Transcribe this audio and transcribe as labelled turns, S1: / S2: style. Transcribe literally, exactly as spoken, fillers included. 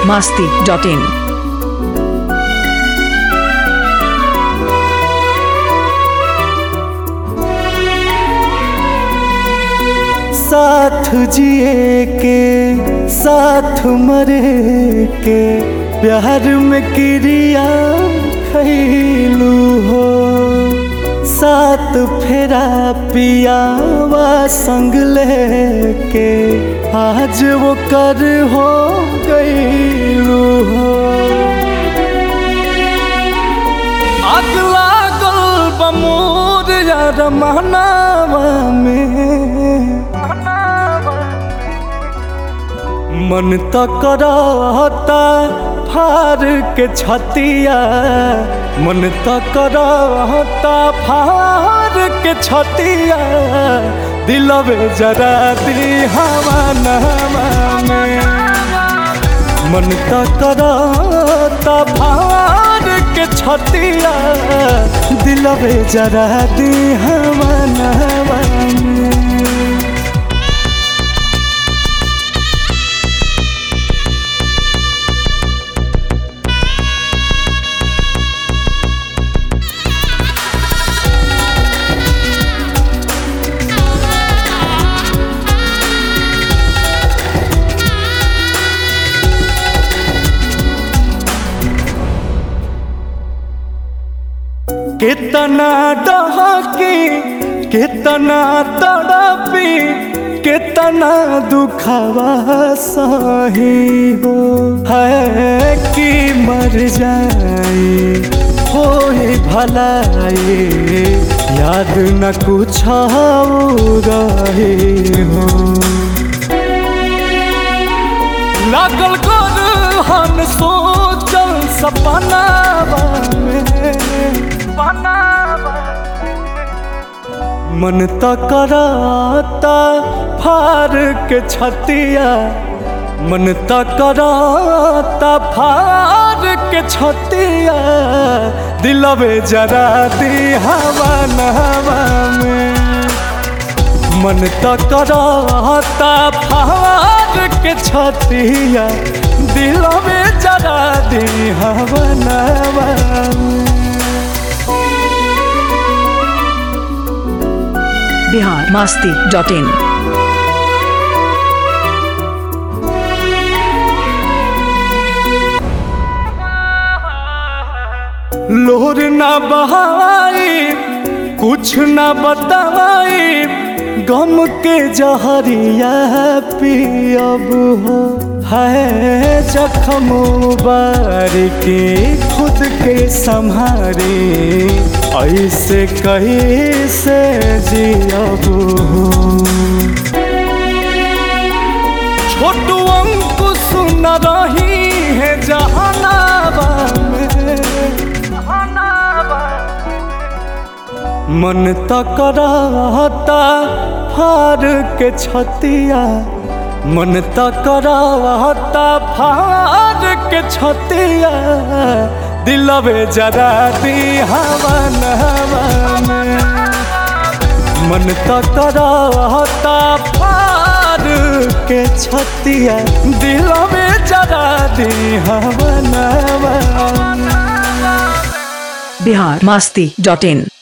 S1: masti dot in.
S2: साथ जिए के साथ मरे के प्यार में क्रिया खैलू हो। साथ फेरा पियावा संग लेके आज वो कर हो गईलू हो। आग लागल बमोर यार महनावा में मन तो करता फार के छतिया। मन तो करता फार के छतिया। दिलवे जरा दी हवा नवा में। मन तो करता फार के छतिया। दिलवे जरा दी हवा नवा में। कितना डहकी कितना तड़पी कितना दुखवा सही हो। है कि मर जाए हो भलाई याद न कुछ रही हो। लागल कर हम सोचल सपना मन तो करता फार के छतिया। मन तो करता फार के छतिया। दिलवे जरा दी हवा नवा में। मन तो करता फार के छतिया। दिलवे जरा दी हवा नवा में।
S1: Bihar masti dot in.
S2: लोर ना बहाई कुछ ना बताई। गम के जहरिया पियब हो। है जख्म बारिकी खुद के संभारी। ऐसे कहीं से जियब हो। छोटू अंकुश न रही है जहानाबा में। मन तो करता फार के छतिया। मन तो करता फार के छतिया। दिलवे जरा दी हवा नवा में। मन तो करता फार के छतिया। दिलवे जरा दी हवा नवा में।
S1: Bihar masti dot in.